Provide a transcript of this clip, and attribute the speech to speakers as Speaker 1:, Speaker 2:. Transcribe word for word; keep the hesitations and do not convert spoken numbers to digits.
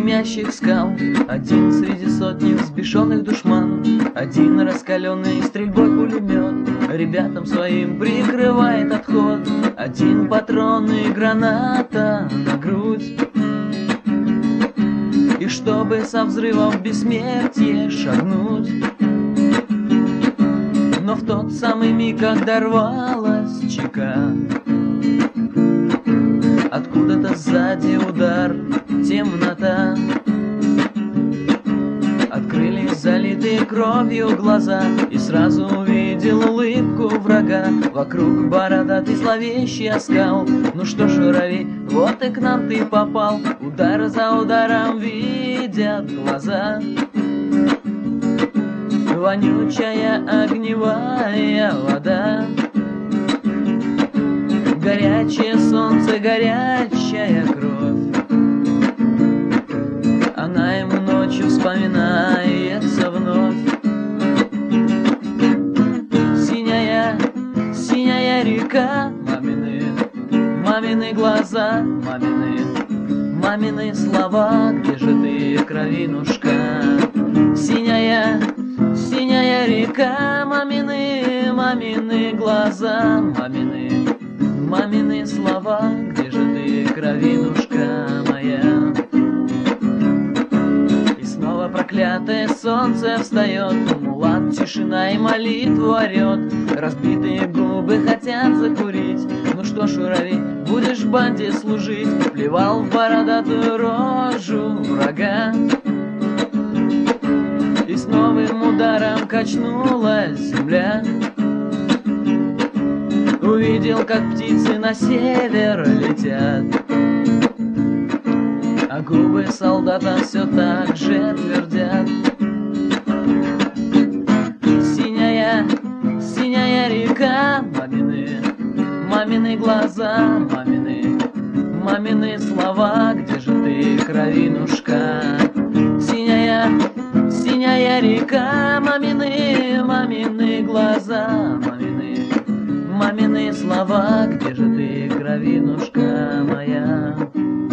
Speaker 1: гремящих скал, один среди сотни взбешенных душман, один раскаленный стрельбой пулемет ребятам своим прикрывает отход, один патрон и граната на грудь. И чтобы со взрывом в бессмертие шагнуть, но в тот самый миг, когда рвалась чека, откуда-то сзади удар, темнота. Открылись залитые кровью глаза, и сразу увидел улыбку врага. Вокруг бородатый зловещий оскал. Ну что, журавель, вот и к нам ты попал. Удар за ударом видят глаза. Вонючая огневая вода, горячее солнце, горячая кровь. Она ему ночью вспоминается вновь. Синяя, синяя река, мамины, мамины глаза, мамины, мамины слова, где же ты, кровинушка? Синяя, синяя река, мамины, мамины глаза, мамины, мамины слова, где же ты, кровинушка моя? И снова проклятое солнце встает, мулат тишина и молитву орет, разбитые губы хотят закурить. Ну что, шуравей, будешь в банде служить? Плевал в бородатую рожу врага. И с новым ударом качнулась земля. Увидел, как птицы на север летят, а губы солдата все так же твердят. Синяя, синяя река, мамины, мамины глаза, мамины, мамины слова, где же ты, кровинушка? Синяя, синяя река, мамины, мамины глаза, мамины, мамины слова, где же ты, кровинушка моя?